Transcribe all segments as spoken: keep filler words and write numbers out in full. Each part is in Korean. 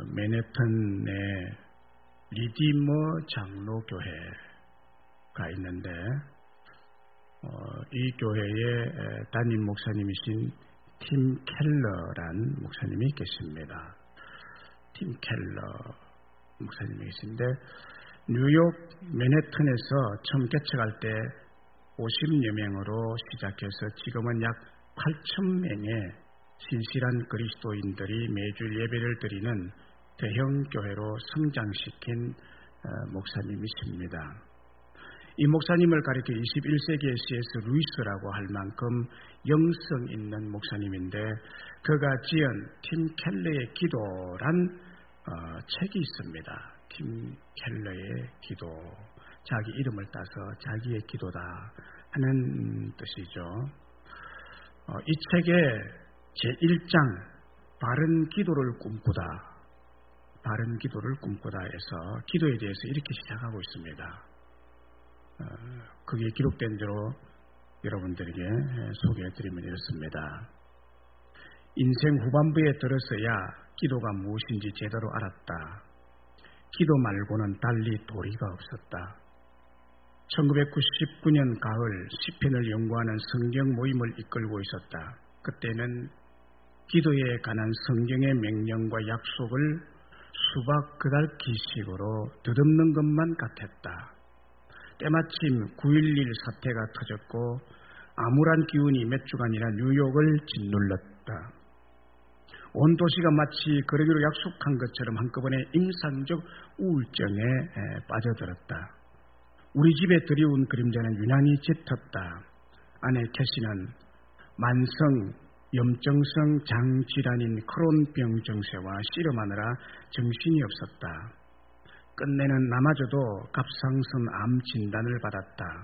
맨해튼의 리디머 장로교회가 있는데 어, 이 교회의 담임 목사님이신 팀 켈러란 목사님이 계십니다. 팀 켈러 목사님이 계신데 뉴욕 맨해튼에서 처음 개척할 때 오십여 명으로 시작해서 지금은 약 팔천 명의 신실한 그리스도인들이 매주 예배를 드리는 대형 교회로 성장시킨 목사님이십니다. 이 목사님을 가리켜 이십일 세기의 씨에스 루이스라고 할 만큼 영성 있는 목사님인데 그가 지은 팀 켈러의 기도란 어, 책이 있습니다. 팀 켈러의 기도, 자기 이름을 따서 자기의 기도다 하는 뜻이죠. 어, 이 책의 제일 장 바른 기도를 꿈꾸다, 바른 기도를 꿈꾸다 해서 기도에 대해서 이렇게 시작하고 있습니다. 어, 그게 기록된 대로 여러분들에게 소개해드리면 이렇습니다. 인생 후반부에 들어서야 기도가 무엇인지 제대로 알았다. 기도 말고는 달리 도리가 없었다. 천구백구십구 년 가을 시편을 연구하는 성경 모임을 이끌고 있었다. 그때는 기도에 관한 성경의 명령과 약속을 수박 그달 기식으로 듣는 것만 같았다. 때마침 구일일 사태가 터졌고 암울한 기운이 몇 주간이나 뉴욕을 짓눌렀다. 온 도시가 마치 그러기로 약속한 것처럼 한꺼번에 임상적 우울증에 빠져들었다. 우리 집에 들이온 그림자는 유난히 짙었다. 아내 캐시는 만성 염증성 장질환인 크론병 증세와 씨름하느라 정신이 없었다. 끝내는 나마저도 갑상선 암 진단을 받았다.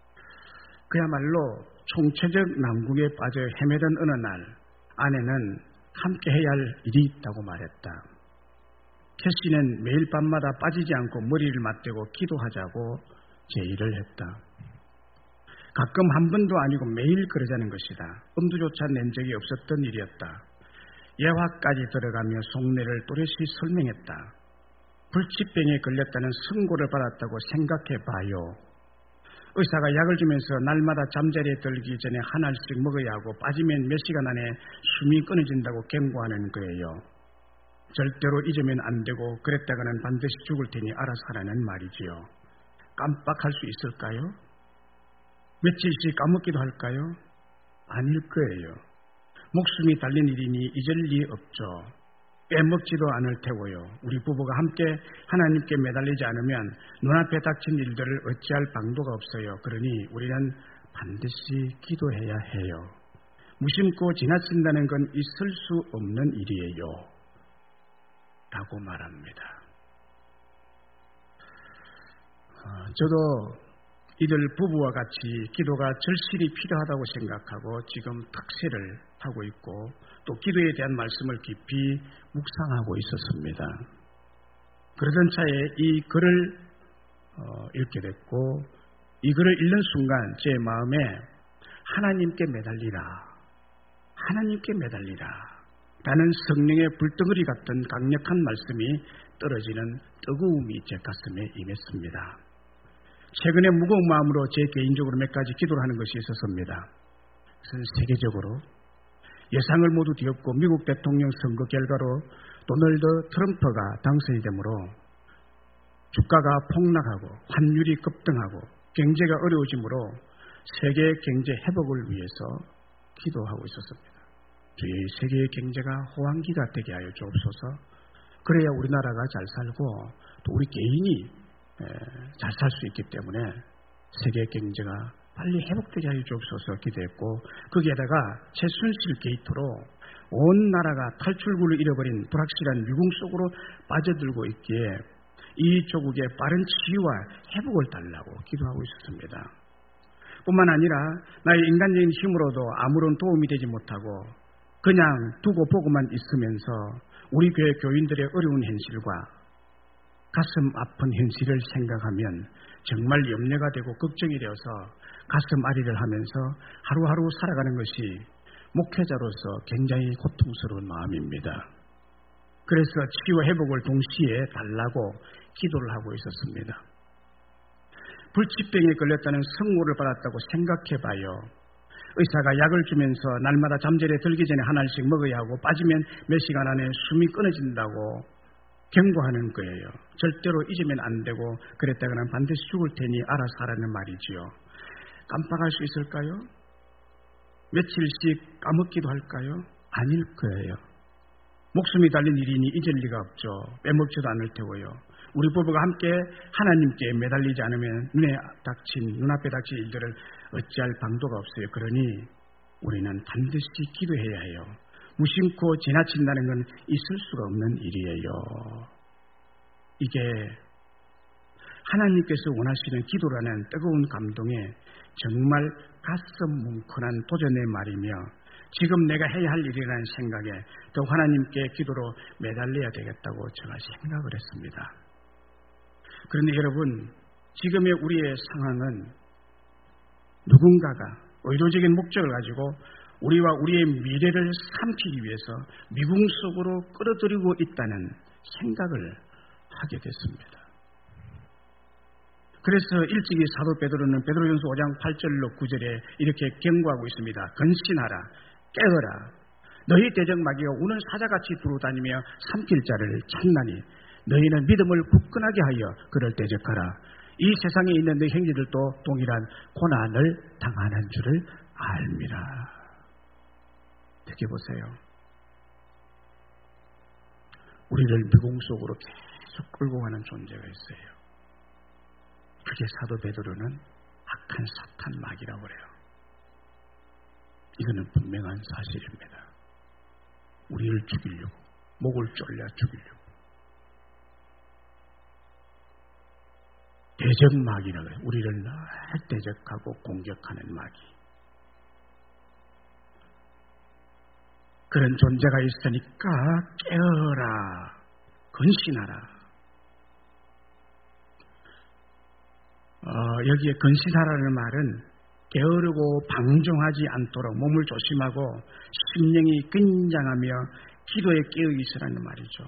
그야말로 총체적 난국에 빠져 헤매던 어느 날 아내는 함께 해야 할 일이 있다고 말했다. 캐시는 매일 밤마다 빠지지 않고 머리를 맞대고 기도하자고 제의를 했다. 가끔 한 번도 아니고 매일 그러자는 것이다. 엄두조차 낸 적이 없었던 일이었다. 예화까지 들어가며 속내를 또렷이 설명했다. 불치병에 걸렸다는 선고를 받았다고 생각해봐요. 의사가 약을 주면서 날마다 잠자리에 들기 전에 한 알씩 먹어야 하고 빠지면 몇 시간 안에 숨이 끊어진다고 경고하는 거예요. 절대로 잊으면 안 되고 그랬다가는 반드시 죽을 테니 알아서 하라는 말이지요. 깜빡할 수 있을까요? 며칠씩 까먹기도 할까요? 아닐 거예요. 목숨이 달린 일이니 잊을 리 없죠. 빼먹지도 않을 테고요. 우리 부부가 함께 하나님께 매달리지 않으면 눈앞에 닥친 일들을 어찌할 방도가 없어요. 그러니 우리는 반드시 기도해야 해요. 무심코 지나친다는 건 있을 수 없는 일이에요. 라고 말합니다. 어, 저도 이들 부부와 같이 기도가 절실히 필요하다고 생각하고 지금 탁세를 하고 있고 또 기도에 대한 말씀을 깊이 묵상하고 있었습니다. 그러던 차에 이 글을 어, 읽게 됐고 이 글을 읽는 순간 제 마음에 하나님께 매달리라, 하나님께 매달리라 라는 성령의 불덩어리 같은 강력한 말씀이 떨어지는 뜨거움이 제 가슴에 임했습니다. 최근에 무거운 마음으로 제 개인적으로 몇 가지 기도를 하는 것이 있었습니다. 그것은 세계적으로 예상을 모두 뒤엎고 미국 대통령 선거 결과로 도널드 트럼프가 당선이 되므로 주가가 폭락하고 환율이 급등하고 경제가 어려워지므로 세계 경제 회복을 위해서 기도하고 있었습니다. 주의 세계의 경제가 호황기가 되게 하여 주옵소서. 그래야 우리나라가 잘 살고 또 우리 개인이 잘 살 수 있기 때문에 세계 경제가 빨리 회복되게 하여 주옵소서 기도했고 거기에다가 최순실 게이트로 온 나라가 탈출구를 잃어버린 불확실한 미궁 속으로 빠져들고 있기에 이 조국의 빠른 치유와 회복을 달라고 기도하고 있었습니다. 뿐만 아니라 나의 인간적인 힘으로도 아무런 도움이 되지 못하고 그냥 두고 보고만 있으면서 우리 교회 교인들의 어려운 현실과 가슴 아픈 현실을 생각하면 정말 염려가 되고 걱정이 되어서 가슴 아리를 하면서 하루하루 살아가는 것이 목회자로서 굉장히 고통스러운 마음입니다. 그래서 치유 회복을 동시에 달라고 기도를 하고 있었습니다. 불치병에 걸렸다는 성모를 받았다고 생각해봐요. 의사가 약을 주면서 날마다 잠자리에 들기 전에 하나씩 먹어야 하고 빠지면 몇 시간 안에 숨이 끊어진다고 경고하는 거예요. 절대로 잊으면 안 되고 그랬다가는 반드시 죽을 테니 알아서 하라는 말이지요. 깜빡할 수 있을까요? 며칠씩 까먹기도 할까요? 아닐 거예요. 목숨이 달린 일이니 잊을 리가 없죠. 빼먹지도 않을 테고요. 우리 부부가 함께 하나님께 매달리지 않으면 눈에 닥친, 눈앞에 닥친 일들을 어찌할 방도가 없어요. 그러니 우리는 반드시 기도해야 해요. 무심코 지나친다는 건 있을 수가 없는 일이에요. 이게 하나님께서 원하시는 기도라는 뜨거운 감동에 정말 가슴 뭉클한 도전의 말이며 지금 내가 해야 할 일이라는 생각에 더 하나님께 기도로 매달려야 되겠다고 제가 생각을 했습니다. 그런데 여러분, 지금의 우리의 상황은 누군가가 의도적인 목적을 가지고 우리와 우리의 미래를 삼키기 위해서 미궁 속으로 끌어들이고 있다는 생각을 하게 됐습니다. 그래서 일찍이 사도 베드로는 베드로전서 오 장 팔 절로 구 절에 이렇게 경고하고 있습니다. 근신하라, 깨어라. 너희 대적 마귀가 우는 사자같이 두루다니며 삼킬 자를 찾나니 너희는 믿음을 굳건하게 하여 그를 대적하라. 이 세상에 있는 너희 형제들도 동일한 고난을 당하는 줄을 알미라. 어떻게 보세요? 우리를 미궁 속으로 계속 끌고 가는 존재가 있어요. 그게 사도 베드로는 악한 사탄 마귀라고 그래요. 이거는 분명한 사실입니다. 우리를 죽이려고, 목을 졸려 죽이려고. 대적 마귀라고 해요. 우리를 늘 대적하고 공격하는 마귀. 그런 존재가 있으니까 깨어라, 근신하라. 어, 여기에 근신하라는 말은 게으르고 방종하지 않도록 몸을 조심하고 심령이 긴장하며 기도에 깨어 있으라는 말이죠.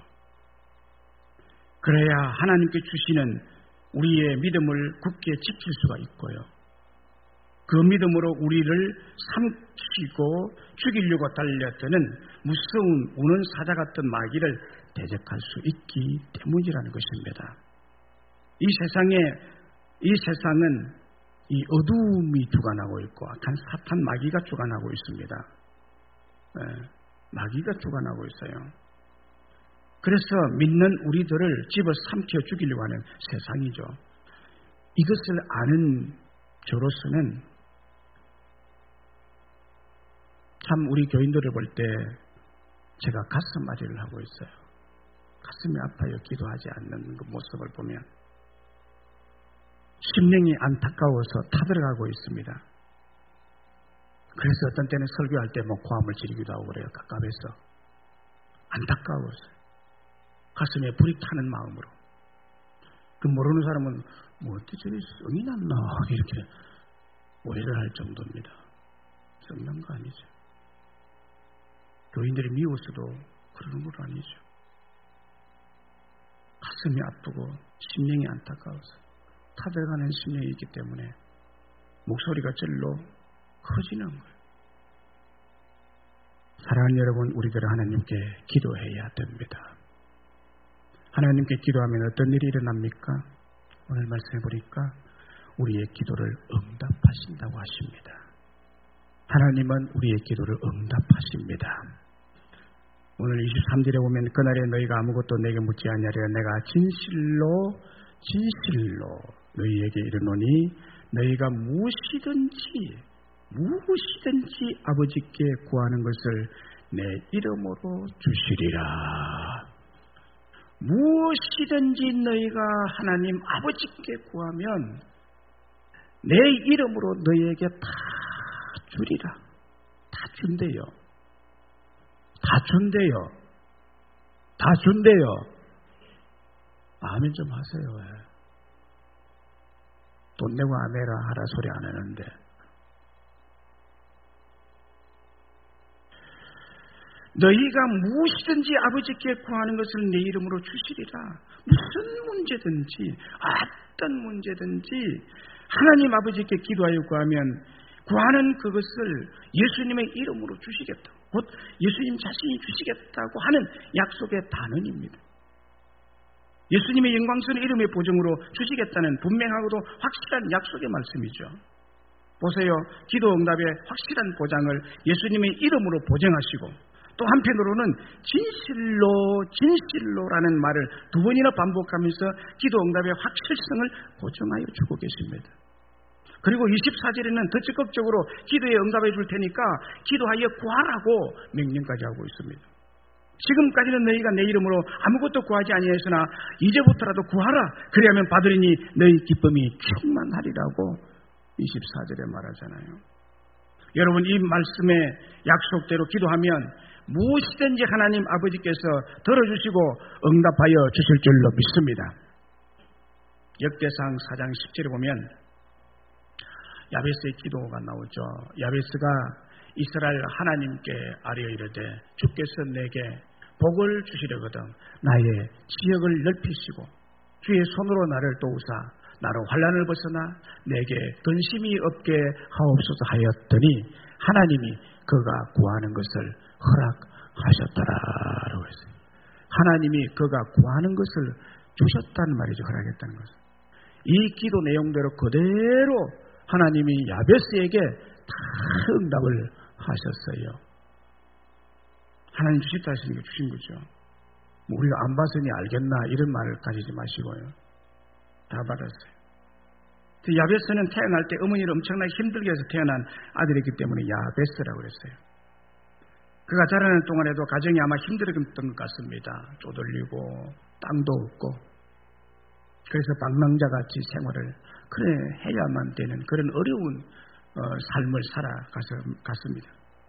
그래야 하나님께 주시는 우리의 믿음을 굳게 지킬 수가 있고요. 그 믿음으로 우리를 삼키고 죽이려고 달려드는 무서운 우는 사자 같은 마귀를 대적할 수 있기 때문이라는 것입니다. 이 세상에 이 세상은 이 어두움이 주관하고 있고 악한 사탄 마귀가 주관하고 있습니다. 네, 마귀가 주관하고 있어요. 그래서 믿는 우리들을 집어삼켜 죽이려고 하는 세상이죠. 이것을 아는 저로서는 참 우리 교인들을 볼 때 제가 가슴앓이를 하고 있어요. 가슴이 아파요. 기도하지 않는 그 모습을 보면. 심령이 안타까워서 타들어가고 있습니다. 그래서 어떤 때는 설교할 때 뭐 고함을 지르기도 하고 그래요. 갑갑해서. 안타까워서. 가슴에 불이 타는 마음으로. 그 모르는 사람은 뭐 어떻게 저리 성이 났나 이렇게 오해를 할 정도입니다. 썩는 거 아니죠. 교인들이 미워서도 그러는 건 아니죠. 가슴이 아프고 심령이 안타까워서 타들어가는 심령이 있기 때문에 목소리가 절로 커지는 거예요. 사랑하는 여러분, 우리들은 하나님께 기도해야 됩니다. 하나님께 기도하면 어떤 일이 일어납니까? 오늘 말씀해 보니까 우리의 기도를 응답하신다고 하십니다. 하나님은 우리의 기도를 응답하십니다. 오늘 이십삼 절에 보면 그날에 너희가 아무것도 내게 묻지 아니하리라. 내가 진실로 진실로 너희에게 이르노니 너희가 무엇이든지 무엇이든지 아버지께 구하는 것을 내 이름으로 주시리라. 무엇이든지 너희가 하나님 아버지께 구하면 내 이름으로 너희에게 다 주리라. 다 준대요. 다 준대요. 다 준대요. 아멘 좀 하세요. 왜? 돈 내고 아멘이라 하라 소리 안 하는데. 너희가 무엇이든지 아버지께 구하는 것을 내 이름으로 주시리라. 무슨 문제든지 어떤 문제든지 하나님 아버지께 기도하여 구하면 구하는 그것을 예수님의 이름으로 주시겠다. 곧 예수님 자신이 주시겠다고 하는 약속의 단언입니다. 예수님의 영광스러운 이름의 보증으로 주시겠다는 분명하고도 확실한 약속의 말씀이죠. 보세요. 기도 응답의 확실한 보장을 예수님의 이름으로 보장하시고 또 한편으로는 진실로 진실로라는 말을 두 번이나 반복하면서 기도 응답의 확실성을 보증하여 주고 계십니다. 그리고 이십사 절에는 더 적극적으로 기도에 응답해 줄 테니까 기도하여 구하라고 명령까지 하고 있습니다. 지금까지는 너희가 내 이름으로 아무것도 구하지 아니하였으나 이제부터라도 구하라. 그리하면 받으리니 너희 기쁨이 충만하리라고 이십사 절에 말하잖아요. 여러분, 이 말씀의 약속대로 기도하면 무엇이든지 하나님 아버지께서 들어주시고 응답하여 주실 줄로 믿습니다. 역대상 사 장 십 절에 보면 야베스의 기도가 나오죠. 야베스가 이스라엘 하나님께 아뢰어 이르되 주께서 내게 복을 주시려거든 나의 지역을 넓히시고 주의 손으로 나를 도우사 나로 환난을 벗어나 내게 근심이 없게 하옵소서 하였더니 하나님이 그가 구하는 것을 허락하셨더라라고 했어요. 하나님이 그가 구하는 것을 주셨다는 말이죠. 허락했다는 것은. 이 기도 내용대로 그대로 하나님이 야베스에게 다 응답을 하셨어요. 하나님 주셨다 하시는 게 주신 거죠. 뭐 우리가 안 봤으니 알겠나 이런 말을 가지지 마시고요. 다 받았어요. 야베스는 태어날 때 어머니를 엄청나게 힘들게 해서 태어난 아들이기 때문에 야베스라고 그랬어요. 그가 자라는 동안에도 가정이 아마 힘들었던 것 같습니다. 쪼들리고 땅도 없고 그래서 방랑자같이 생활을 그래 해야만 되는 그런 어려운 어, 삶을 살아갔습니다.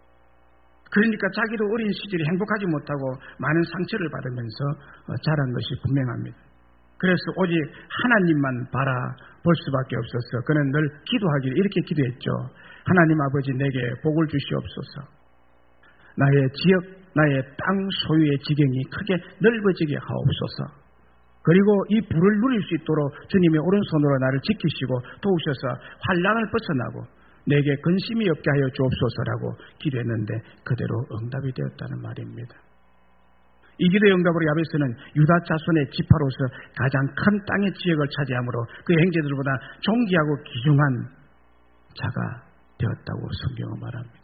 그러니까 자기도 어린 시절에 행복하지 못하고 많은 상처를 받으면서 어, 자란 것이 분명합니다. 그래서 오직 하나님만 바라볼 수밖에 없어서 그는 늘 기도하기를 이렇게 기도했죠. 하나님 아버지 내게 복을 주시옵소서. 나의 지역, 나의 땅 소유의 지경이 크게 넓어지게 하옵소서. 그리고 이 불을 누릴 수 있도록 주님의 오른손으로 나를 지키시고 도우셔서 환난을 벗어나고 내게 근심이 없게 하여 주옵소서라고 기도했는데 그대로 응답이 되었다는 말입니다. 이 기도의 응답으로 야베스는 유다 자손의 지파로서 가장 큰 땅의 지역을 차지함으로 그의 형제들보다 존귀하고 귀중한 자가 되었다고 성경은 말합니다.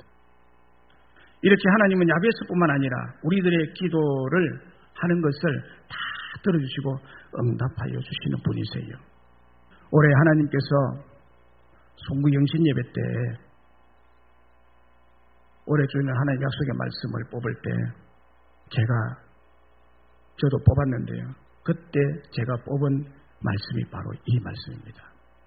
이렇게 하나님은 야베스뿐만 아니라 우리들의 기도를 하는 것을 다 들어주시고 응답하여 주시는 분이세요. 올해 하나님께서 송구 영신 예배 때 올해 주는 하나님 약속의 말씀을 뽑을 때 제가 저도 뽑았는데요. 그때 제가 뽑은 말씀이 바로 이 말씀입니다.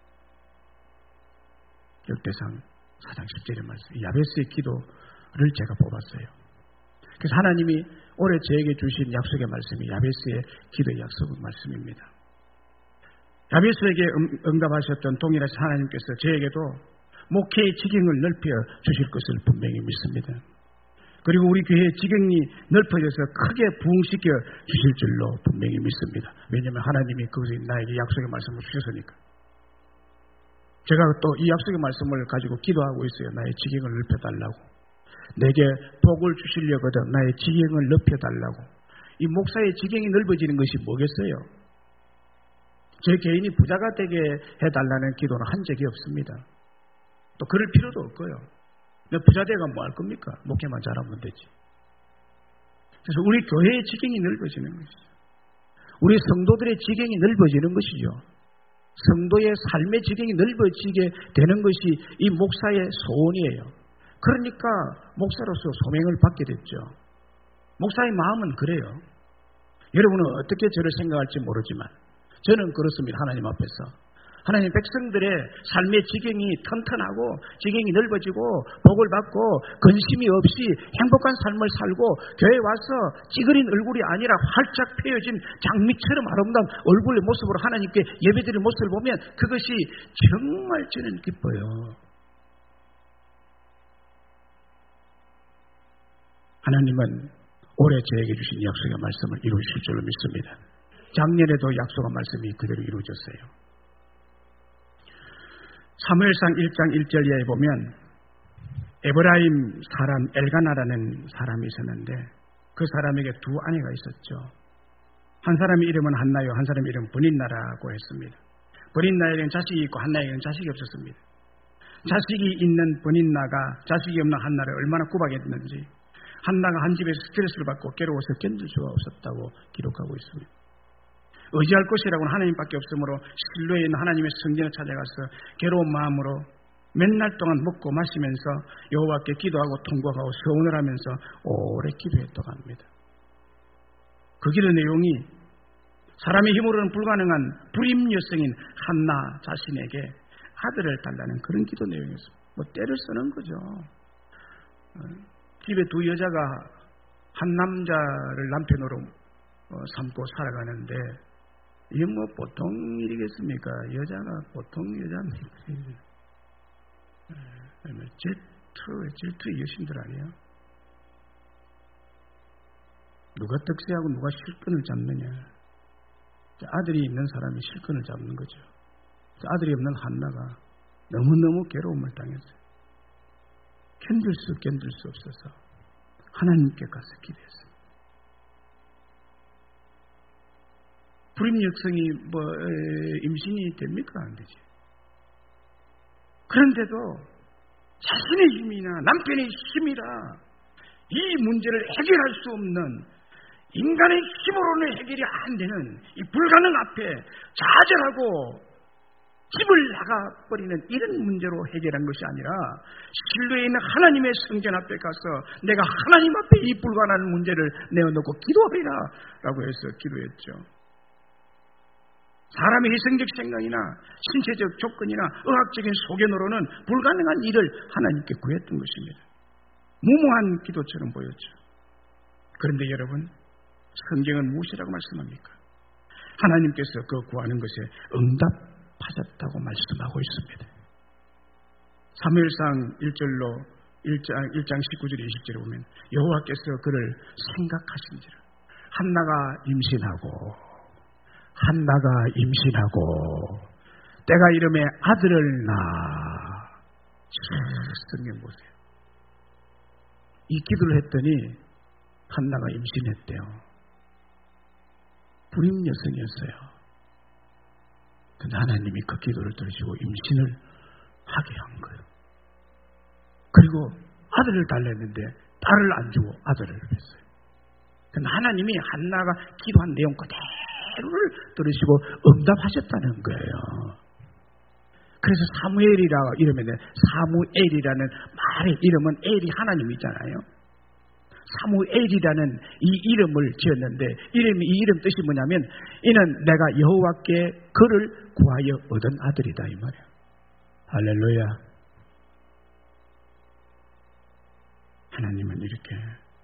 역대상 사 장 십 절의 말씀. 야베스의 기도를 제가 뽑았어요. 그래서 하나님이 올해 저에게 주신 약속의 말씀이 야베스의 기도의 약속의 말씀입니다. 야베스에게 응답하셨던 동일하신 하나님께서 저에게도 목회의 지경을 넓혀 주실 것을 분명히 믿습니다. 그리고 우리 교회의 지경이 넓어져서 크게 부흥시켜 주실 줄로 분명히 믿습니다. 왜냐하면 하나님이 그것이 나에게 약속의 말씀을 주셨으니까. 제가 또 이 약속의 말씀을 가지고 기도하고 있어요. 나의 지경을 넓혀달라고. 내게 복을 주시려거든 나의 지경을 넓혀달라고. 이 목사의 지경이 넓어지는 것이 뭐겠어요? 제 개인이 부자가 되게 해달라는 기도는 한 적이 없습니다. 또 그럴 필요도 없고요. 내가 부자 되가 뭐 할 겁니까? 목회만 잘하면 되지. 그래서 우리 교회의 지경이 넓어지는 것이죠. 우리 성도들의 지경이 넓어지는 것이죠. 성도의 삶의 지경이 넓어지게 되는 것이 이 목사의 소원이에요. 그러니까 목사로서 소명을 받게 됐죠. 목사의 마음은 그래요. 여러분은 어떻게 저를 생각할지 모르지만 저는 그렇습니다. 하나님 앞에서. 하나님 백성들의 삶의 지경이 튼튼하고 지경이 넓어지고 복을 받고 근심이 없이 행복한 삶을 살고 교회에 와서 찌그린 얼굴이 아니라 활짝 펴어진 장미처럼 아름다운 얼굴의 모습으로 하나님께 예배드리는 모습을 보면 그것이 정말 저는 기뻐요. 하나님은 올해 저에게 주신 약속의 말씀을 이루실 줄로 믿습니다. 작년에도 약속의 말씀이 그대로 이루어졌어요. 사무엘상 일 장 일 절 이하에 보면 에브라임 사람 엘가나라는 사람이 있었는데 그 사람에게 두 아내가 있었죠. 한 사람의 이름은 한나요, 한 사람의 이름은 브닌나라고 했습니다. 브닌나에게는 자식이 있고 한나에게는 자식이 없었습니다. 자식이 있는 브닌나가 자식이 없는 한나를 얼마나 구박했는지, 한나가 한 집에서 스트레스를 받고 괴로워서 견딜 수가 없었다고 기록하고 있습니다. 의지할 것이라고는 하나님밖에 없으므로 실로에 있는 하나님의 성전에 찾아가서 괴로운 마음으로 맨날 동안 먹고 마시면서 여호와께 기도하고 통곡하고 서원을 하면서 오래 기도했다고 합니다. 그 기도 내용이 사람의 힘으로는 불가능한 불임 여성인 한나 자신에게 아들을 달라는 그런 기도 내용이었습니다. 뭐 때를 쓰는 거죠. 집에 두 여자가 한 남자를 남편으로 삼고 살아가는데 이게 뭐 보통 일이겠습니까? 여자가 보통 여자입니까? 질투, 질투의 여신들 아니에요? 누가 득세하고 누가 실끈을 잡느냐? 아들이 있는 사람이 실끈을 잡는 거죠. 아들이 없는 한나가 너무너무 괴로움을 당했어요. 견딜 수 견딜 수 없어서 하나님께 가서 기도했어요. 불임 여성이 뭐 임신이 됩니까? 안 되지. 그런데도 자신의 힘이나 남편의 힘이라 이 문제를 해결할 수 없는, 인간의 힘으로는 해결이 안 되는 이 불가능 앞에 좌절하고 집을 나가버리는 이런 문제로 해결한 것이 아니라 실로에 있는 하나님의 성전 앞에 가서 내가 하나님 앞에 이 불가능한 문제를 내어놓고 기도하리라 라고 해서 기도했죠. 사람의 희생적 생각이나 신체적 조건이나 의학적인 소견으로는 불가능한 일을 하나님께 구했던 것입니다. 무모한 기도처럼 보였죠. 그런데 여러분, 성경은 무엇이라고 말씀합니까? 하나님께서 그 구하는 것에 응답하셨다고 말씀하고 있습니다. 사무엘상 일 절로 일 장, 일 장 십구 절 이십 절에 보면 여호와께서 그를 생각하신지라. 한나가 임신하고 한나가 임신하고 때가 이름에 아들을 낳아. 성경 보세요. 이 기도를 했더니 한나가 임신했대요. 불임 여성이었어요. 근데 하나님이 그 기도를 들으시고 임신을 하게 한 거예요. 그리고 아들을 달랬는데 딸을 안 주고 아들을 했어요. 근데 하나님이 한나가 기도한 내용 그대로를 들으시고 응답하셨다는 거예요. 그래서 사무엘이라 이러면 사무엘이라는 말의 이름은 엘이 하나님이잖아요. 사무엘이라는 이 이름을 지었는데 이름이 이 이름 뜻이 뭐냐면 이는 내가 여호와께 그를 구하여 얻은 아들이다 이 말이에요. 할렐루야. 하나님은 이렇게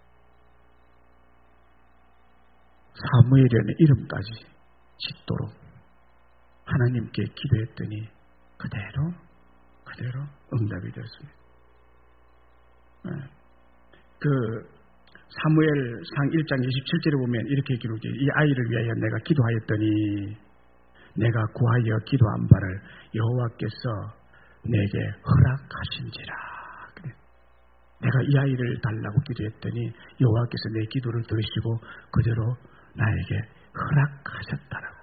사무엘이라는 이름까지 짓도록 하나님께 기도했더니 그대로 그대로 응답이 되었습니다. 그 사무엘상 일 장 이십칠 절에 보면 이렇게 기록해, 이 아이를 위하여 내가 기도하였더니 내가 구하여 기도한 바를 여호와께서 내게 허락하신지라. 내가 이 아이를 달라고 기도했더니 여호와께서 내 기도를 들으시고 그대로 나에게 허락하셨다라고.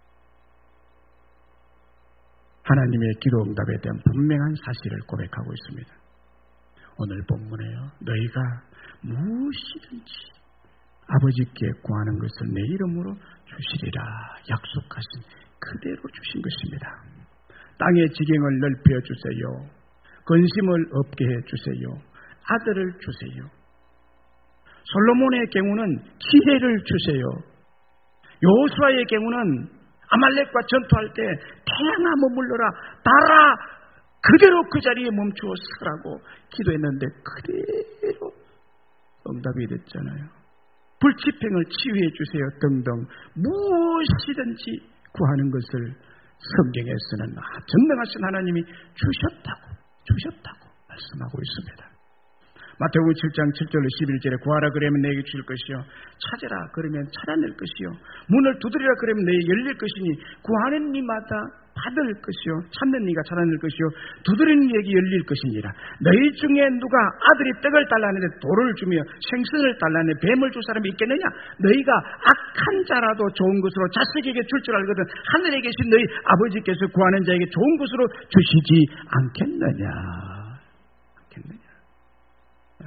하나님의 기도 응답에 대한 분명한 사실을 고백하고 있습니다. 오늘 본문에요, 너희가 무엇이든지 아버지께 구하는 것을 내 이름으로 주시리라 약속하신 그대로 주신 것입니다. 땅의 지경을 넓혀 주세요. 근심을 없게 해 주세요. 아들을 주세요. 솔로몬의 경우는 기회를 주세요. 여호수아의 경우는 아말렉과 전투할 때 태양아 머물러라, 달아 그대로 그 자리에 멈추어 서라고 기도했는데 그대로 응답이 됐잖아요. 불치병을 치유해 주세요 등등 무엇이든지 구하는 것을 성경에서는 전능하신 하나님이 주셨다고 주셨다고 말씀하고 있습니다. 마태복음 칠 장 칠 절로 십일 절에 구하라 그러면 내게 주실 것이요 찾으라 그러면 찾아낼 것이요 문을 두드리라 그러면 내게 열릴 것이니 구하는 이마다 받을 것이요 찾는 이가 찾아낼 것이요 두드리는 이에게 열릴 것이니라. 너희 중에 누가 아들이 떡을 달라는데 돌을 주며 생선을 달라는데 뱀을 줄 사람이 있겠느냐? 너희가 악한 자라도 좋은 것으로 자식에게 줄 줄 알거든 하늘에 계신 너희 아버지께서 구하는 자에게 좋은 것으로 주시지 않겠느냐? 않겠느냐? 네.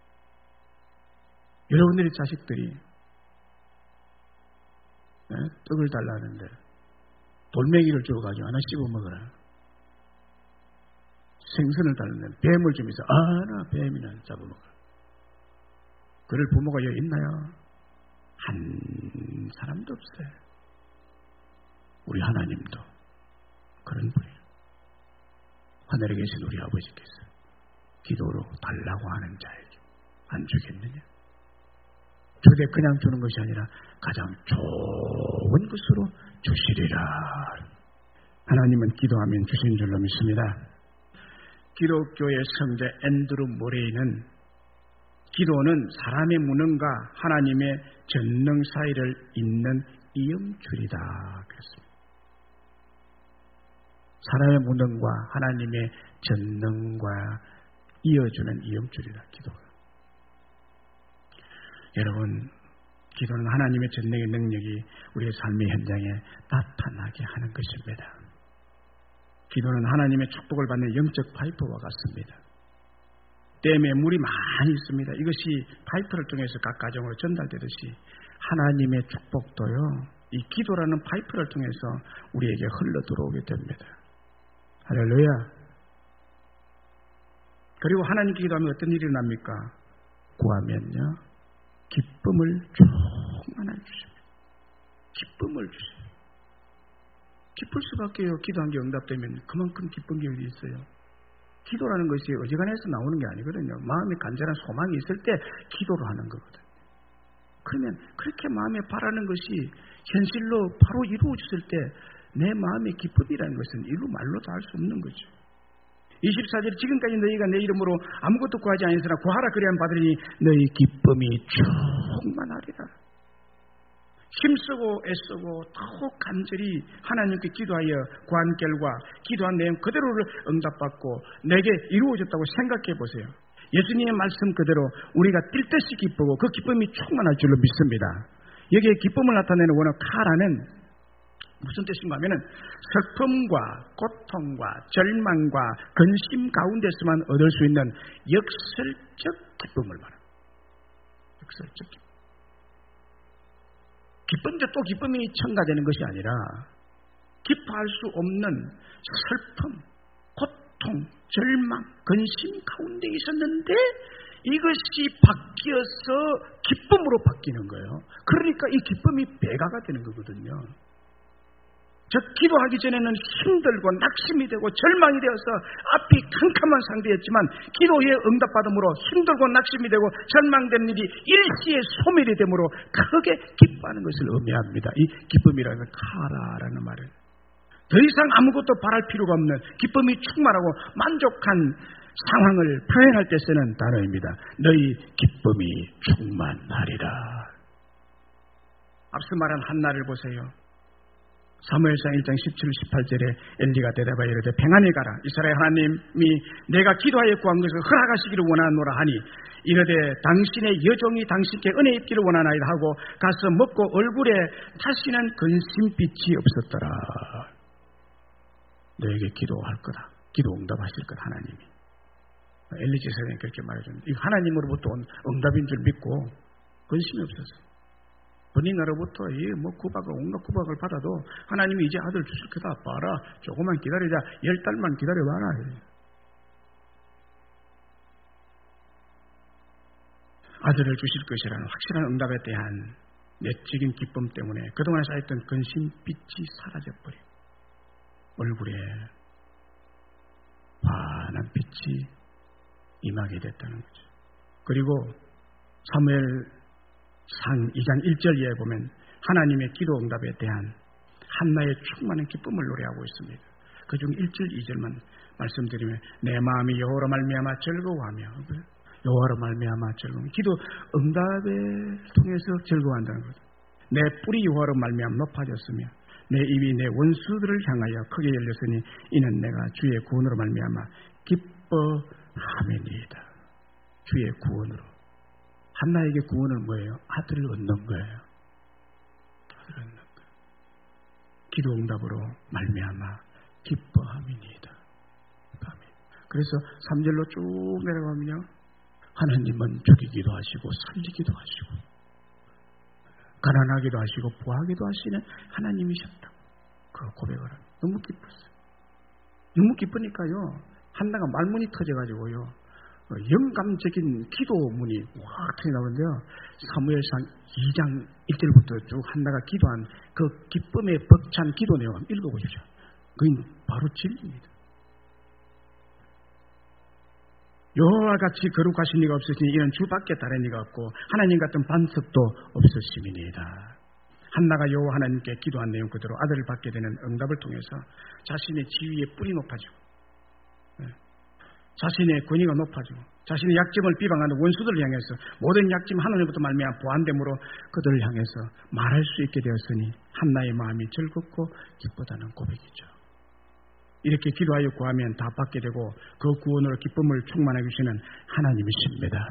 여러분들의 자식들이 네? 떡을 달라는데 돌멩이를 주어가지고 하나 씹어 먹어라. 생선을 달라는데 뱀을 주면서 아나 뱀이나 잡아먹어라. 그럴 부모가 여기 있나요? 한 사람도 없어요. 우리 하나님도 그런 분이에요. 하늘에 계신 우리 아버지께서 기도로 달라고 하는 자에게 안 주겠느냐? 주되 그냥 주는 것이 아니라 가장 좋은 것으로 주시리라. 하나님은 기도하면 주신 줄로 믿습니다. 기독교의 성자 앤드루 모레이는 기도는 사람의 무능과 하나님의 전능 사이를 잇는 이음줄이다 그랬습니다. 사람의 무능과 하나님의 전능과 이어주는 이음줄이다 기도가. 여러분, 기도는 하나님의 전능의 능력이 우리의 삶의 현장에 나타나게 하는 것입니다. 기도는 하나님의 축복을 받는 영적 파이프와 같습니다. 댐에 물이 많이 있습니다. 이것이 파이프를 통해서 각 가정으로 전달되듯이 하나님의 축복도요, 이 기도라는 파이프를 통해서 우리에게 흘러 들어오게 됩니다. 할렐루야. 그리고 하나님께 기도하면 어떤 일이 일어납니까? 구하면요, 기쁨을 충만하게 주십니다. 기쁨을 주십니다. 기쁠 수밖에요. 기도한 게 응답되면 그만큼 기쁜 게 어디 있어요. 기도라는 것이 어지간해서 나오는 게 아니거든요. 마음에 간절한 소망이 있을 때 기도를 하는 거거든요. 그러면 그렇게 마음에 바라는 것이 현실로 바로 이루어졌을 때 내 마음의 기쁨이라는 것은 이루 말로도 할 수 없는 거죠. 이십사 절 지금까지 너희가 내 이름으로 아무것도 구하지 아니하으나 구하라 그리하면 받으리니 너희 기쁨이 충만하리라. 힘쓰고 애쓰고 더욱 간절히 하나님께 기도하여 구한 결과 기도한 내용 그대로를 응답받고 내게 이루어졌다고 생각해 보세요. 예수님의 말씀 그대로 우리가 뛸 듯이 기쁘고 그 기쁨이 충만할 줄로 믿습니다. 여기에 기쁨을 나타내는 원어 카라는 무슨 뜻인가 하면은 슬픔과 고통과 절망과 근심 가운데서만 얻을 수 있는 역설적 기쁨을 말합니다. 역설적 기쁨. 기쁜데 또 기쁨이 첨가되는 것이 아니라 기뻐할 수 없는 슬픔, 고통, 절망, 근심 가운데 있었는데 이것이 바뀌어서 기쁨으로 바뀌는 거예요. 그러니까 이 기쁨이 배가가 되는 거거든요. 저 기도하기 전에는 힘들고 낙심이 되고 절망이 되어서 앞이 캄캄한 상태였지만 기도에 응답받음으로 힘들고 낙심이 되고 절망된 일이 일시에 소멸이 되므로 크게 기뻐하는 것을 의미합니다. 이 기쁨이라는 카라라는 말은 더 이상 아무것도 바랄 필요가 없는 기쁨이 충만하고 만족한 상황을 표현할 때 쓰는 단어입니다. 너희 기쁨이 충만하리라. 앞서 말한 한나를 보세요. 사무엘상 일 장 십칠, 십팔 절에 엘리가 대답하여 이르되 평안히 가라. 이스라엘 하나님이 내가 기도하여 구한 것을 허락하시기를 원하노라 하니 이르되 당신의 여종이 당신께 은혜 입기를 원하나이다 하고 가서 먹고 얼굴에 다시는 근심빛이 없었더라. 너에게 기도할 거다. 기도 응답하실 거다 하나님이. 엘리 지사장이 그렇게 말해줍니다. 이 하나님으로부터 온 응답인 줄 믿고 근심이 없었어요. 본인으로부터 뭐 구박을 온갖 구박을 받아도 하나님이 이제 아들 주실 거다. 봐라. 조금만 기다리자. 열 달만 기다려봐라. 아들을 주실 것이라는 확실한 응답에 대한 내적인 기쁨 때문에 그동안 쌓였던 근심빛이 사라져버려 얼굴에 환한 빛이 임하게 됐다는 거죠. 그리고 사무엘 상 이 장 일 절에 보면 하나님의 기도 응답에 대한 한나의 충만한 기쁨을 노래하고 있습니다. 그중 일 절, 이 절만 말씀드리면 내 마음이 여호와로 말미암아 즐거워하며 여호와로 말미암아 즐거움. 기도 응답을 통해서 즐거워한다는 거죠. 내 뿔이 여호와로 말미암아 높아졌으며 내 입이 내 원수들을 향하여 크게 열렸으니 이는 내가 주의 구원으로 말미암아 기뻐하매니이다. 주의 구원으로. 한나에게 구원은 뭐예요? 아들을 얻는 거예요. 아들을 얻는 거예요. 기도 응답으로 말미암아 기뻐함이니이다. 그래서 삼 절로 쭉 내려가면요, 하나님은 죽이기도 하시고 살리기도 하시고 가난하기도 하시고 부하기도 하시는 하나님이셨다고 그 고백을 합니다. 너무 기뻤어요. 너무 기쁘니까요, 한나가 말문이 터져가지고요, 영감적인 기도문이 확 터져나오는데요, 사무엘상 이 장 일 절부터 쭉 한나가 기도한 그 기쁨에 벅찬 기도 내용 한번 읽어보십시오. 그건 바로 진리입니다. 여호와 같이 거룩하신 이가 없으시니 이는 주밖에 다른 이가 없고 하나님 같은 반석도 없으심이니이다. 한나가 여호와 하나님께 기도한 내용 그대로 아들을 받게 되는 응답을 통해서 자신의 지위의 뿔이 높아지고, 네, 자신의 권위가 높아지고, 자신의 약점을 비방하는 원수들을 향해서 모든 약점 하나님부터 말미암아 보완됨으로 그들을 향해서 말할 수 있게 되었으니 한나의 마음이 즐겁고 기쁘다는 고백이죠. 이렇게 기도하여 구하면 다 받게 되고 그 구원으로 기쁨을 충만하게 주시는 하나님이십니다.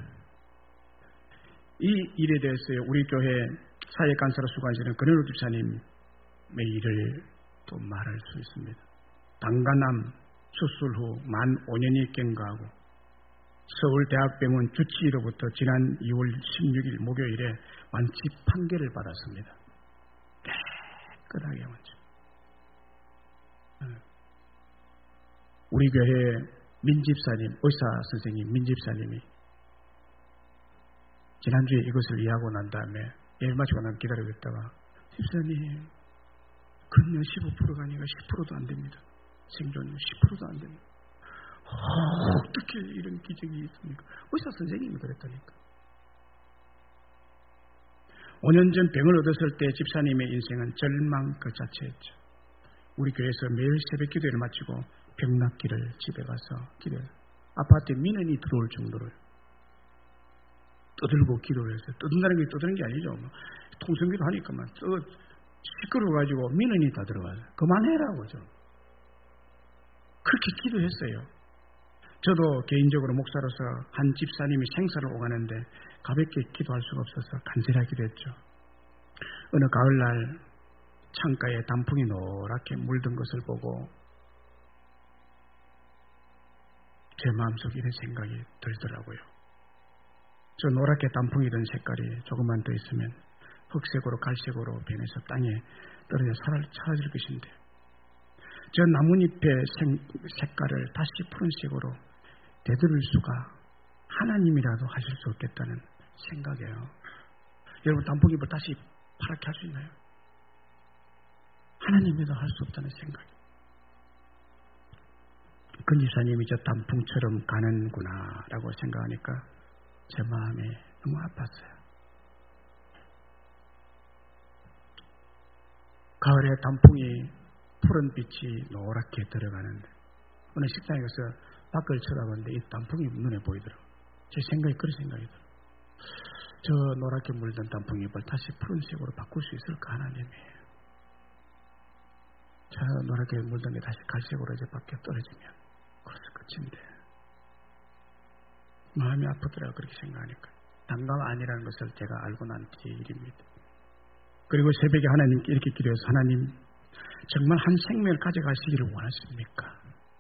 이 일에 대해서 우리 교회 사역간사로 수고하시는 권현우 집사님의 일을 또 말할 수 있습니다. 당간암 수술 후 만 오 년이 경과하고 서울대학병원 주치의로부터 지난 이월 십육일 목요일에 완치 판결을 받았습니다. 깨끗하게 완치. 우리 교회 민집사님, 의사 선생님 민집사님이 지난주에 이것을 이해하고 난 다음에 예배 마치고 난 기다리고 있다가, 집사님 근년 십오 퍼센트가 아니라 십 퍼센트도 안 됩니다. 생존율 십 퍼센트도 안 됩니다. 어, 어떻게 이런 기적이 있습니까? 의사 선생님이 그랬다니까. 오 년 전 병을 얻었을 때 집사님의 인생은 절망 그 자체였죠. 우리 교회에서 매일 새벽 기도회를 마치고 병낫기를 집에 가서 기도해요. 아파트에 민원이 들어올 정도로 떠들고 기도를 했어요. 떠든다는 게 떠드는 게 아니죠. 뭐, 통성기도 하니까만 떠 시끄러워가지고 민원이 다 들어가요. 그만해라고 좀. 그렇게 기도했어요. 저도 개인적으로 목사로서 한 집사님이 생사를 오가는데 가볍게 기도할 수가 없어서 간절하기도 했죠. 어느 가을날 창가에 단풍이 노랗게 물든 것을 보고 제 마음속에 이런 생각이 들더라고요. 저 노랗게 단풍이 든 색깔이 조금만 더 있으면 흑색으로 갈색으로 변해서 땅에 떨어져 사라질 것인데, 저 나뭇잎의 색깔을 다시 푸른색으로 되돌릴 수가 하나님이라도 하실 수 없겠다는 생각이에요. 여러분, 단풍잎을 다시 파랗게 할 수 있나요? 하나님이라도 할 수 없다는 생각. 그 집사님이 저 단풍처럼 가는구나 라고 생각하니까 제 마음이 너무 아팠어요. 가을에 단풍이 푸른 빛이 노랗게 들어가는데 어느 식당에 가서 밖을 쳐다봤는데 이 단풍이 눈에 보이더라고요. 제 생각이 그런 생각이 들어요. 저 노랗게 물든 단풍잎을 다시 푸른색으로 바꿀 수 있을까 하나님이. 저 노랗게 물든 게 다시 갈색으로 이제 밖에 떨어지면 그래서 끝인데. 마음이 아프더라고요. 그렇게 생각하니까. 단감 아니라는 것을 제가 알고 난 뒤의 일입니다. 그리고 새벽에 하나님께 이렇게 기도해서, 하나님 정말 한 생명을 가져가시기를 원하십니까?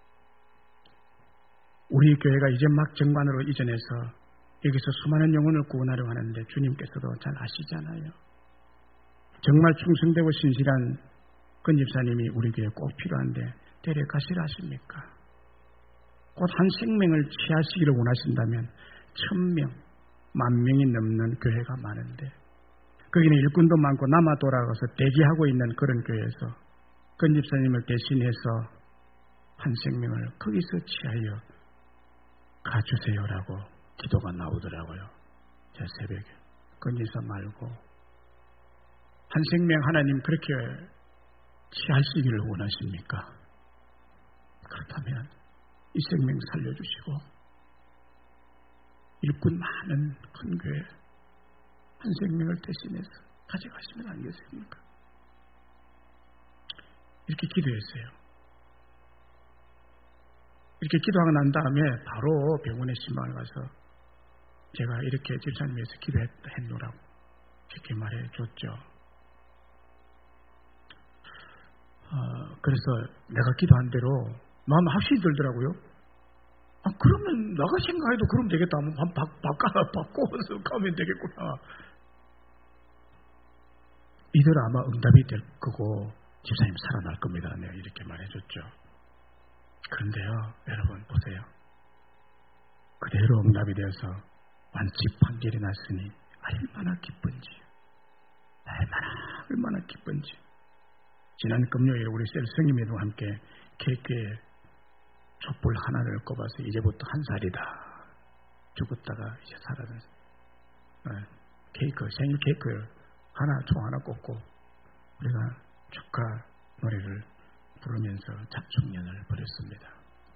우리 교회가 이제 막 정관으로 이전해서 여기서 수많은 영혼을 구원하려고 하는데 주님께서도 잘 아시잖아요. 정말 충성되고 신실한 권 집사님이 우리 교회에 꼭 필요한데 데려가시라 하십니까? 곧 한 생명을 취하시기를 원하신다면 천명, 만명이 넘는 교회가 많은데 거기는 일꾼도 많고 남아 돌아가서 대기하고 있는 그런 교회에서 권 집사님을 대신해서 한 생명을 거기서 취하여 가주세요라고 기도가 나오더라고요. 제 새벽에. 권 집사 말고 한 생명 하나님 그렇게 취하시기를 원하십니까? 그렇다면 이 생명 살려주시고 일꾼 많은 큰 교회 한 생명을 대신해서 가져가시면 안 되겠습니까? 이렇게 기도했어요. 이렇게 기도하고 난 다음에 바로 병원에 신방을 가서 제가 이렇게 집사님 위해서 기도했노라고 이렇게 말해줬죠. 어, 그래서 내가 기도한 대로 마음 확신이 들더라고요. 아, 그러면 내가 생각해도 그러면 되겠다. 한번 바, 바꿔, 바꿔서 가면 되겠구나. 이대로 아마 응답이 될 거고 집사님 살아날 겁니다. 내가 이렇게 말해줬죠. 그런데요, 여러분 보세요. 그대로 응답이 되어서 완치 판결이 났으니 얼마나 기쁜지, 얼마나 얼마나 기쁜지. 지난 금요일에 우리 셀 성임이도 함께 케이크에 촛불 하나를 꼽아서 이제부터 한 살이다. 죽었다가 이제 살아났어요. 케이크, 생일 케이크 하나, 총 하나 꼽고 우리가 축하 노래를 부르면서 잡축년을 벌였습니다.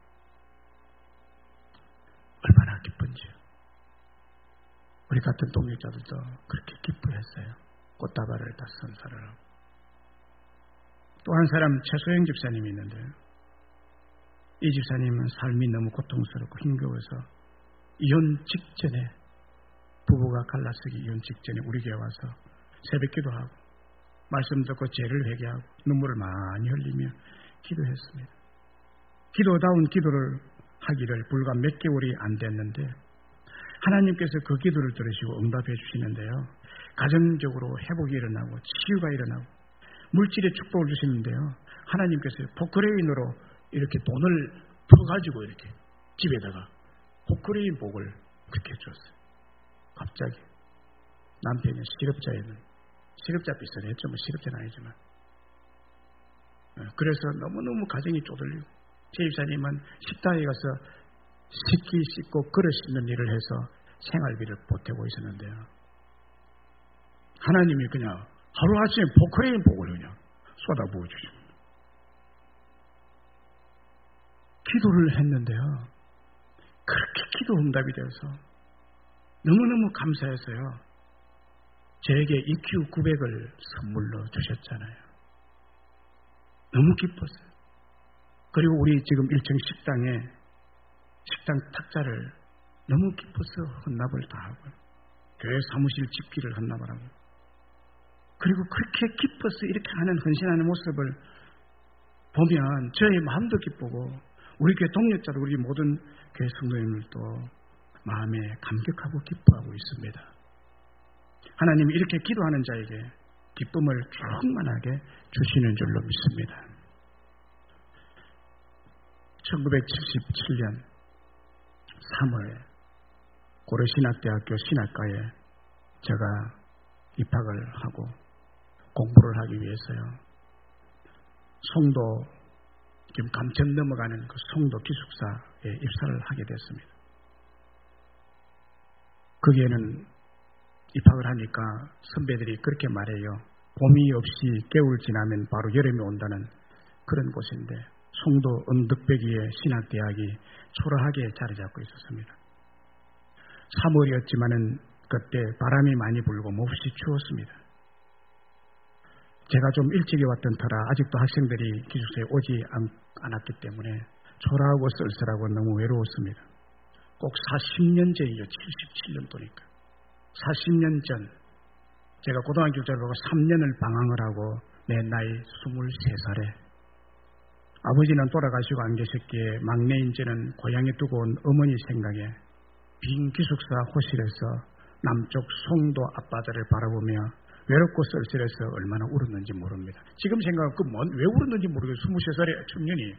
얼마나 기쁜지요. 우리 같은 동역자들도 그렇게 기뻐했어요. 꽃다발을 다 선사를 하고. 또 한 사람 최소영 집사님이 있는데요. 이 집사님은 삶이 너무 고통스럽고 힘겨워서 이혼 직전에, 부부가 갈라서기 이혼 직전에 우리 교회 와서 새벽 기도하고 말씀 듣고 죄를 회개하고 눈물을 많이 흘리며 기도했습니다. 기도다운 기도를 하기를 불과 몇 개월이 안 됐는데 하나님께서 그 기도를 들으시고 응답해 주시는데요. 가정적으로 회복이 일어나고 치유가 일어나고 물질의 축복을 주시는데요. 하나님께서 포크레인으로 이렇게 돈을 퍼가지고 이렇게 집에다가 포크레인 복을 그렇게 줬어요. 갑자기 남편이 실업자에는 실업자 비슷했죠. 뭐 실업자는 아니지만. 그래서 너무너무 가정이 쪼들리고 제 집사님은 식당에 가서 식기 씻고 그릇 씻는 일을 해서 생활비를 보태고 있었는데요. 하나님이 그냥 하루아침에 포크레인 복을 그냥 쏟아부어 주십니다. 기도를 했는데요. 그렇게 기도 응답이 되어서 너무너무 감사해서요. 저에게 이큐 구백을 선물로 주셨잖아요. 너무 기뻤어요. 그리고 우리 지금 일 층 식당에 식당 탁자를 너무 기뻐서 헌납을 다 하고요. 교회 사무실 집기를 헌납을 하고 그리고 그렇게 기뻐서 이렇게 하는 헌신하는 모습을 보면 저의 마음도 기쁘고 우리 교회 동역자도 우리 모든 교회 성도님들도 마음에 감격하고 기뻐하고 있습니다. 하나님이 이렇게 기도하는 자에게 기쁨을 충만하게 주시는 줄로 믿습니다. 천구백칠십칠 년 삼월에 고려신학대학교 신학과에 제가 입학을 하고 공부를 하기 위해서요. 송도, 지금 감천 넘어가는 그 송도 기숙사에 입사를 하게 됐습니다. 거기에는 입학을 하니까 선배들이 그렇게 말해요. 봄이 없이 겨울 지나면 바로 여름이 온다는 그런 곳인데 송도 언덕배기에 신학대학이 초라하게 자리 잡고 있었습니다. 삼월이었지만은 그때 바람이 많이 불고 몹시 추웠습니다. 제가 좀 일찍이 왔던 터라 아직도 학생들이 기숙사에 오지 않, 않았기 때문에 초라하고 쓸쓸하고 너무 외로웠습니다. 꼭 사십 년 전이죠. 칠십칠 년도니까. 사십 년 전 제가 고등학교 교육자를 보고 삼 년을 방황을 하고 내 나이 스물세 살에 아버지는 돌아가시고 안 계셨기에 막내인 저는 고향에 두고 온 어머니 생각에 빈 기숙사 호실에서 남쪽 송도 앞바다를 바라보며 외롭고 쓸쓸해서 얼마나 울었는지 모릅니다. 지금 생각하면 그 뭔, 왜 울었는지 모르겠어요. 스물세 살의 청년이.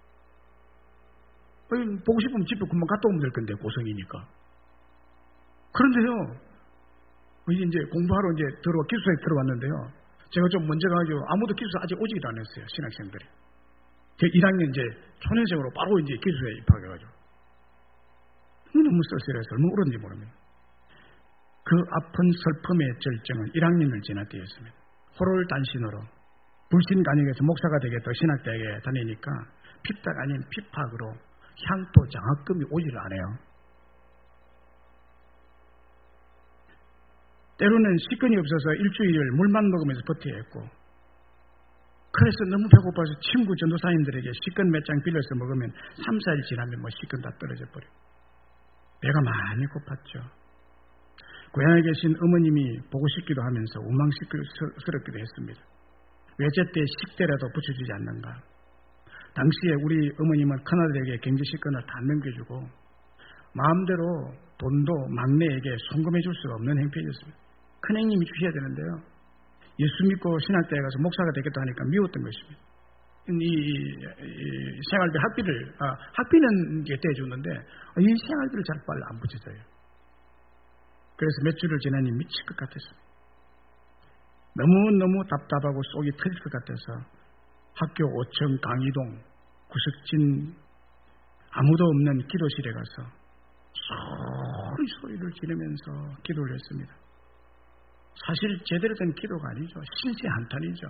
보고 싶으면 집에 금방 갔다 오면 될 건데 고성이니까. 그런데요. 이제 공부하러 이제 들어와 기숙사에 들어왔는데요. 제가 좀 먼저 가가지고 아무도 기숙사 아직 오지도 않았어요. 신학생들이. 제 일 학년 이제 초년생으로 바로 이제 기숙사에 입학해가지고. 너무 쓸쓸해서 얼마나 울었는지 모릅니다. 그 아픈 슬픔의 절정은 일 학년을 지날 때였습니다. 호롤단신으로 불신간역에서 목사가 되겠다 신학대학에 다니니까 핍박 아닌 핍박으로 향토 장학금이 오지를 않아요. 때로는 식근이 없어서 일주일을 물만 먹으면서 버텨야 했고, 그래서 너무 배고파서 친구 전도사님들에게 식근 몇 장 빌려서 먹으면 삼, 사 일 지나면 뭐 식근 다 떨어져 버려. 배가 많이 고팠죠. 고향에 계신 어머님이 보고 싶기도 하면서 원망스럽기도 했습니다. 왜 제때 식대라도 붙여주지 않는가. 당시에 우리 어머님은 큰아들에게 경제식권을 다 넘겨주고 마음대로 돈도 막내에게 송금해 줄 수가 없는 형편이었습니다. 큰형님이 주셔야 되는데요, 예수 믿고 신학대에 가서 목사가 되겠다 하니까 미웠던 것입니다. 이, 이, 이 생활비 학비를 아, 학비는 게 떼주는데 이 생활비를 잘 빨리 안 붙여줘요. 그래서 몇 주를 지나니 미칠 것 같았습니다. 너무너무 답답하고 속이 터질 것 같아서 학교 오 층 강의동 구석진 아무도 없는 기도실에 가서 소리 소리를 지르면서 기도를 했습니다. 사실 제대로 된 기도가 아니죠. 신세 한탄이죠.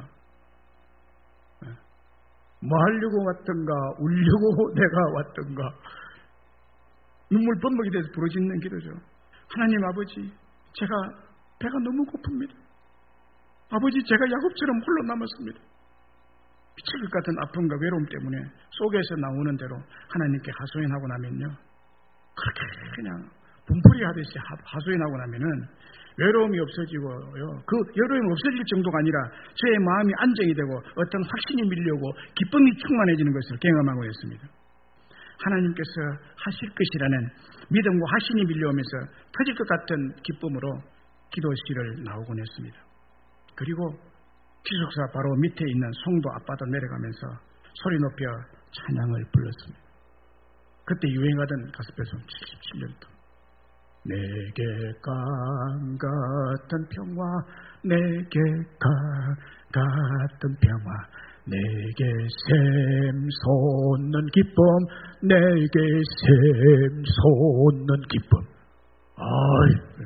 뭐 하려고 왔던가, 울려고 내가 왔던가, 눈물 범벅이 돼서 부러지는 기도죠. 하나님 아버지, 제가 배가 너무 고픕니다. 아버지, 제가 야곱처럼 홀로 남았습니다. 미칠 것 같은 아픔과 외로움 때문에 속에서 나오는 대로 하나님께 하소연하고 나면요, 그렇게 그냥 분풀이 하듯이 하소연하고 나면은 외로움이 없어지고요, 그 외로움이 없어질 정도가 아니라 저의 마음이 안정이 되고 어떤 확신이 밀려오고 기쁨이 충만해지는 것을 경험하고 있습니다. 하나님께서 하실 것이라는 믿음과 확신이 밀려오면서 터질 것 같은 기쁨으로 기도실을 나오곤 했습니다. 그리고 기숙사 바로 밑에 있는 송도 앞바다 내려가면서 소리 높여 찬양을 불렀습니다. 그때 유행하던 가스펠송 칠십칠 년도 내게 강 같은 평화, 내게 강 같은 평화, 내게 샘 솟는 기쁨, 내게 샘 솟는 기쁨. 아이,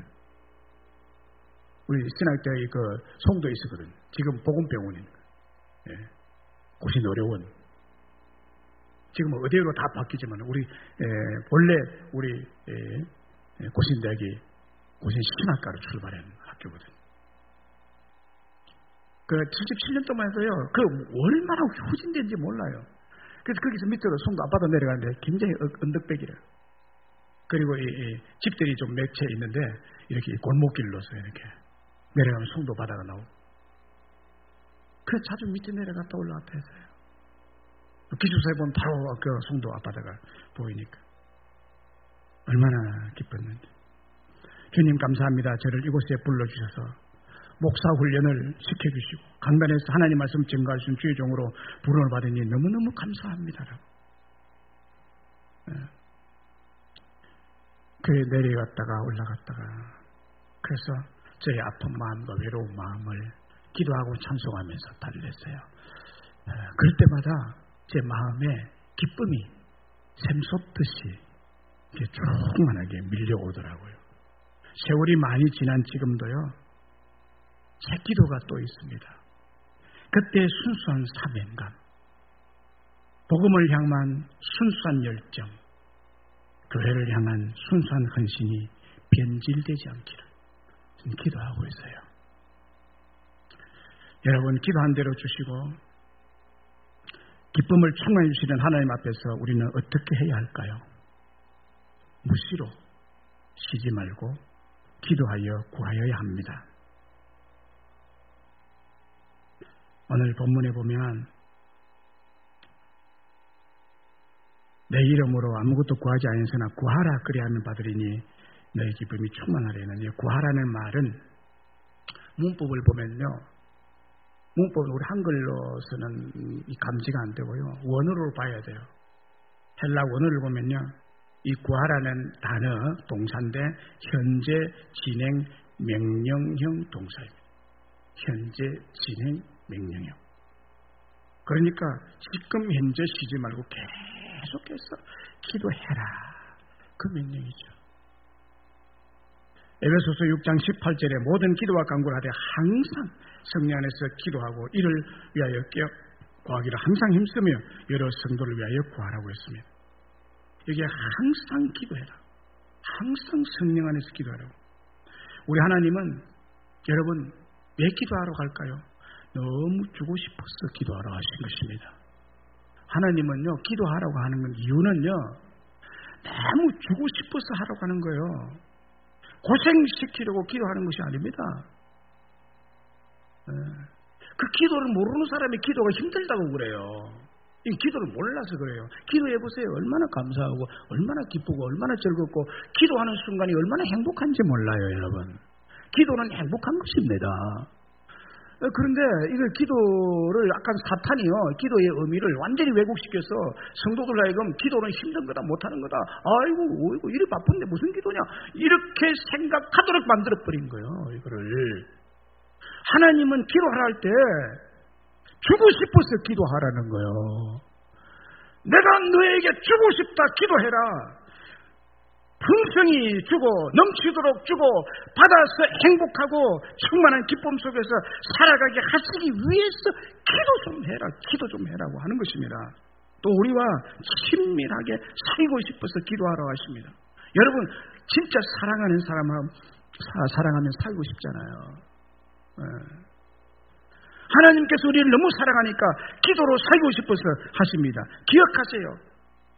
우리 신학대에 그 송도에 있었거든. 지금 보건병원이니까. 예. 고신 어려운. 지금 어디로 다 바뀌지만 우리 에, 원래 우리 에, 고신대학이 고신 신학과로 출발한 학교거든. 그 칠십칠 년 동안 해서요, 그 얼마나 후진된지 몰라요. 그래서 거기서 밑으로 송도 앞바다 내려가는데 굉장히 언덕백이래요. 그리고 이, 이 집들이 좀 몇 채 있는데 이렇게 골목길로서 이렇게 내려가면 송도 바다가 나오고. 그래서 자주 밑에 내려갔다 올라갔다 했어요. 기숙사에 보면 바로 그 송도 앞바다가 보이니까. 얼마나 기뻤는지. 주님 감사합니다. 저를 이곳에 불러주셔서 목사 훈련을 시켜주시고 강단에서 하나님 말씀 증거하신 주의 종으로 부름을 받으니 너무너무 감사합니다라고. 그에 내려갔다가 올라갔다가, 그래서 저의 아픈 마음과 외로운 마음을 기도하고 찬송하면서 달랬어요. 그럴 때마다 제 마음에 기쁨이 샘솟듯이 충만하게 밀려오더라고요. 세월이 많이 지난 지금도요, 제 기도가 또 있습니다. 그때 순수한 사명감, 복음을 향한 순수한 열정, 교회를 향한 순수한 헌신이 변질되지 않기를 기도하고 있어요. 여러분, 기도한 대로 주시고 기쁨을 충만해 주시는 하나님 앞에서 우리는 어떻게 해야 할까요? 무시로 쉬지 말고 기도하여 구하여야 합니다. 오늘 본문에 보면 내 이름으로 아무것도 구하지 아니하나 구하라 그리하면 받으리니 너의 기쁨이 충만하려는, 구하라는 말은 문법을 보면요, 문법은 우리 한글로서는 감지가 안 되고요, 원어로 봐야 돼요. 헬라 원어를 보면요, 이 구하라는 단어 동사인데 현재 진행 명령형 동사입니다. 현재 진행 명령형. 그러니까 지금 현재 쉬지 말고 계속해서 기도해라, 그 명령이죠. 에베소서 육 장 십팔 절에 모든 기도와 간구를 하되 항상 성령 안에서 기도하고 이를 위하여 구하기를 항상 힘쓰며 여러 성도를 위하여 구하라고 했습니다. 여기에 항상 기도해라, 항상 성령 안에서 기도하라고. 우리 하나님은 여러분, 왜 기도하러 갈까요? 너무 주고 싶어서 기도하러 가신 것입니다. 하나님은요, 기도하라고 하는 건 이유는요, 너무 주고 싶어서 하라고 하는 거예요. 고생시키려고 기도하는 것이 아닙니다. 그 기도를 모르는 사람이 기도가 힘들다고 그래요. 이 기도를 몰라서 그래요. 기도해보세요. 얼마나 감사하고 얼마나 기쁘고 얼마나 즐겁고 기도하는 순간이 얼마나 행복한지 몰라요, 여러분. 기도는 행복한 것입니다. 그런데 이걸 기도를 약간 사탄이요, 기도의 의미를 완전히 왜곡시켜서 성도들 하여금 기도는 힘든 거다, 못하는 거다, 아이고 어이구 이리 바쁜데 무슨 기도냐, 이렇게 생각하도록 만들어버린 거예요. 이거를 하나님은 기도하라 할 때 주고 싶어서 기도하라는 거예요. 내가 너에게 주고 싶다, 기도해라. 풍성히 주고 넘치도록 주고 받아서 행복하고 충만한 기쁨 속에서 살아가게 하시기 위해서 기도 좀 해라, 기도 좀 해라고 하는 것입니다. 또 우리와 친밀하게 살고 싶어서 기도하러 하십니다. 여러분, 진짜 사랑하는 사람하고 사랑하면 살고 싶잖아요. 네. 하나님께서 우리를 너무 사랑하니까 기도로 살고 싶어서 하십니다. 기억하세요.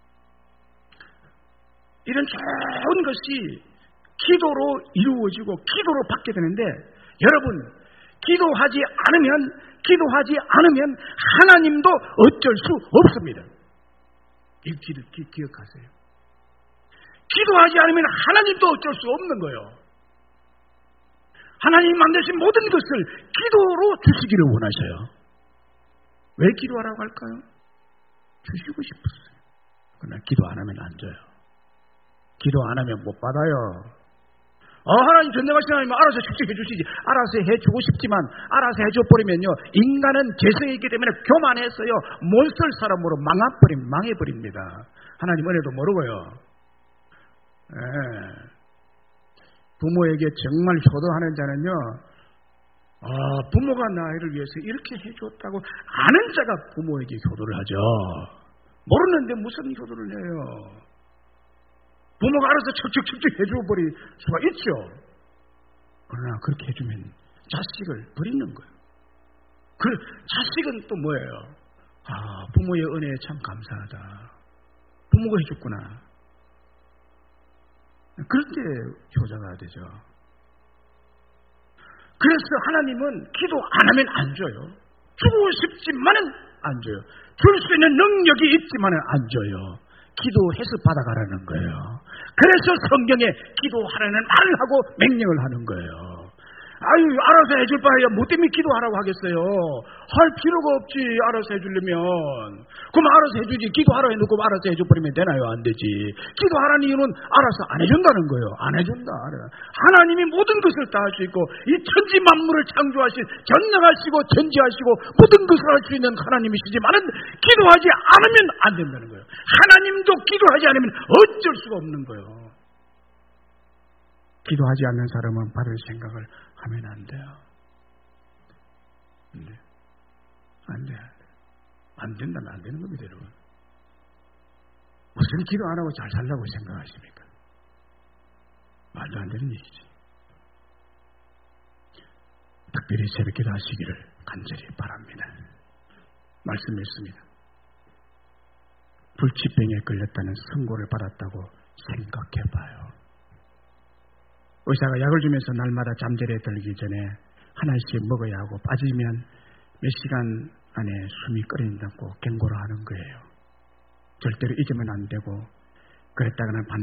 이런 좋은 것이 기도로 이루어지고 기도로 받게 되는데, 여러분, 기도하지 않으면 기도하지 않으면 하나님도 어쩔 수 없습니다. 이 기, 기, 기억하세요. 기도하지 않으면 하나님도 어쩔 수 없는 거예요. 하나님이 만드신 모든 것을 기도로 주시기를 원하셔요. 왜 기도하라고 할까요? 주시고 싶었어요. 그러나 기도 안 하면 안 줘요. 기도 안 하면 못 받아요. 어, 하나님 전능하신 하나님 알아서 직접 해주시지. 알아서 해주고 싶지만 알아서 해줘버리면요, 인간은 재성이 있기 때문에 교만해서요, 못 쓸 사람으로 망해버림, 망해버립니다. 하나님 은혜도 모르고요. 예. 부모에게 정말 효도하는 자는요, 아, 부모가 나를 위해서 이렇게 해줬다고 아는 자가 부모에게 효도를 하죠. 모르는데 무슨 효도를 해요. 부모가 알아서 척척척척 해줘버릴 수가 있죠. 그러나 그렇게 해주면 자식을 버리는 거예요. 그 자식은 또 뭐예요? 아, 부모의 은혜에 참 감사하다. 부모가 해줬구나. 그럴 때 효자가 되죠. 그래서 하나님은 기도 안 하면 안 줘요. 주고 싶지만은 안 줘요. 줄 수 있는 능력이 있지만은 안 줘요. 기도해서 받아가라는 거예요. 그래서 성경에 기도하라는 말을 하고 명령을 하는 거예요. 아유, 알아서 해줄 바에야 뭐 때문에 기도하라고 하겠어요. 할 필요가 없지. 알아서 해주려면. 그럼 알아서 해주지. 기도하라 해놓고 알아서 해줘버리면 되나요? 안 되지. 기도하라는 이유는 알아서 안 해준다는 거예요. 안 해준다. 하나님이 모든 것을 다 할 수 있고 이 천지 만물을 창조하신 전능하시고 전지하시고 모든 것을 할 수 있는 하나님이시지만은 기도하지 않으면 안 된다는 거예요. 하나님도 기도하지 않으면 어쩔 수가 없는 거예요. 기도하지 않는 사람은 받을 생각을 하면 안 돼요. 안 돼. 안 돼. 안 된다면 안 되는 겁니다, 여러분. 무슨 기도 안 하고 잘 살라고 생각하십니까? 말도 안 되는 얘기지. 특별히 새벽기도 하시기를 간절히 바랍니다. 말씀했습니다. 불치병에 걸렸다는 선고를 받았다고 생각해봐요. 의사가 약을 주면서 날마다 잠자리에 들기 전에 하나씩 먹어야 하고 빠지면 몇 시간 안에 숨이 끓인다고 경고를 하는 거예요. 절대로 잊으면 안 되고, 그랬다가는 반